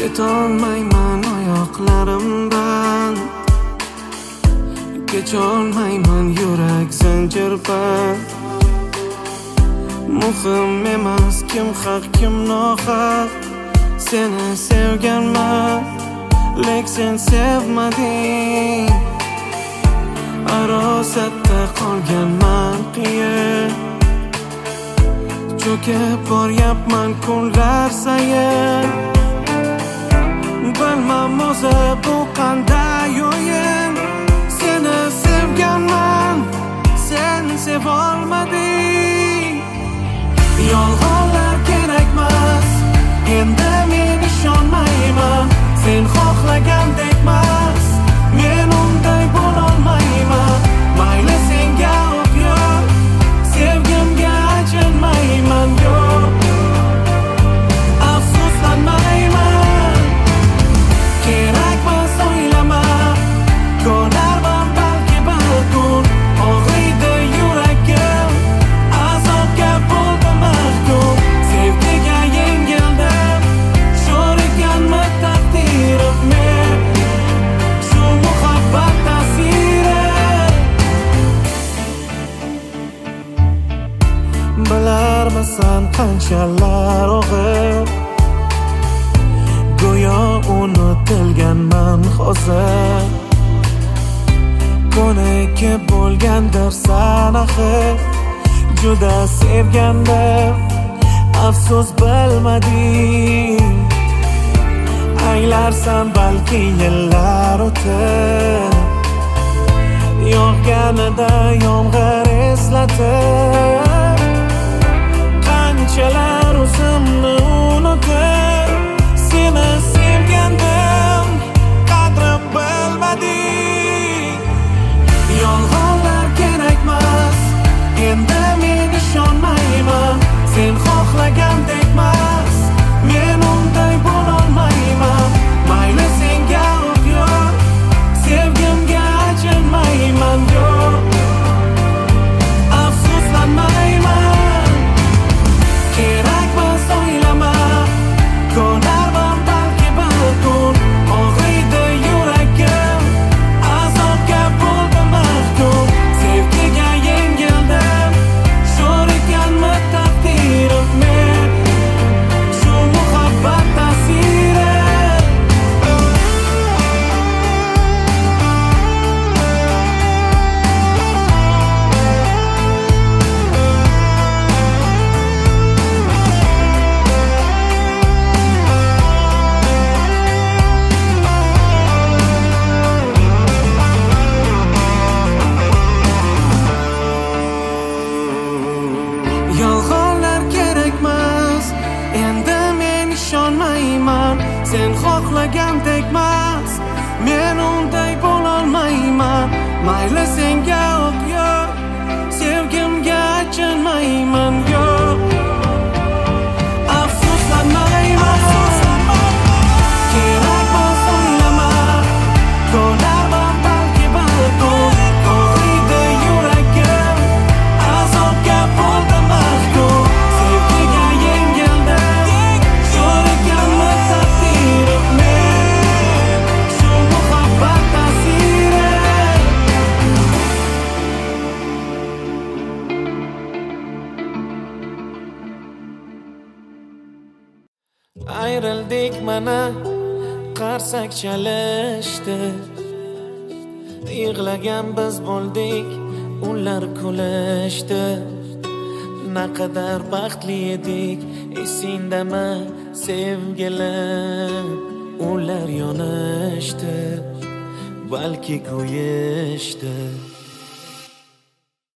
Ketolmayman oyoqlarimdan, kecholmayman yurak zanjirband. Muhim emas kim haq kim nohaq, seni sevganman lek sen sevmading. Arosatda qolganman qiyin, cho'kib boryapman kunlar sayin. Bilmam o'zi bu qanday o'yin, seni sevganman sen sevolmading. Yolg'onlar kerakmas, endi men ishonmayman. Sen xohlagandekmas, men unday bo'lolmayman. Mayli senga o'q yo'q, sevgimga achinmayman yo'q. Afsuslanmayman, kerakmas o'ylama. Ko'rarman balki bir kun, og'riydi yuragim, azobga bo'ldi mahkum. Sevgiga yengildim, sho'r ekanmi taqdirim men, shu muhabbat ta'siri. Bilarmisan qanchalar og'ir, go'yo unutilganman hozir. Ko'nikka bo'lgandirsan axir, juda sevgandim, afsus bilmading. Anglarsan balki yillar o'tib, yog'ganida yomg'ir eslatib, qanchalar o'zimni unutib, seni sevgandim, qadrim bilmading. Yolg'onlar kerakmas, endi men ishonmayman. Sen xohlagandekmas, men unday bo'lolmayman. Mayli senga o'q yo'q, sevgimga achinmayman yo'q. Afsuslanmayman, kerakmas o'ylama. Ko'rarman balki bir kun, og'riydi yuragim, azobga bo'ldi mahkum. Sevgiga yengildim, sho'r ekanmi taqdirim men, shu muhabbat ta'siri. Yolg'onlar kerakmas, endi men ishonmayman. Sen xohlagandekmas, men unday bo'lolmayman. Mayli senga o'q yo'q, sevgimga achinmayman yo'q. Afsuslanmayman, kerakmas o'ylama. Ko'rarman balki bir kun, og'riydi yuragim, azobga bo'ldi mahkum. Sevgiga yengildim, sho'r ekanmi taqdirim men, shu muhabbat ta'siri. Ayrildik mana, qarsak chalishdi. Yig'lagan biz bo'ldik, ular kulishdi. Naqadar baxtli edik, esingdami sevgilim? Ular yonishdi, balki kuyishdi.